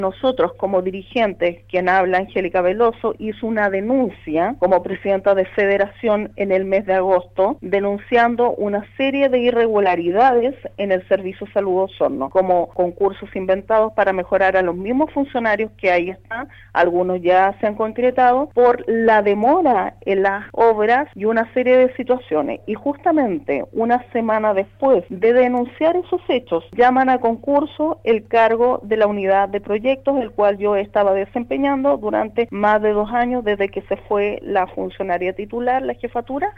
Nosotros, como dirigentes, quien habla, Angélica Veloso, hizo una denuncia como presidenta de federación en el mes de agosto, denunciando una serie de irregularidades en el Servicio Salud Osorno, como concursos inventados para mejorar a los mismos funcionarios que ahí están, algunos ya se han concretado, por la demora en las obras y una serie de situaciones. Y justamente una semana después de denunciar esos hechos, llaman a concurso el cargo de la unidad de proyectos, el cual yo estaba desempeñando durante más de 2 años desde que se fue la funcionaria titular, la jefatura,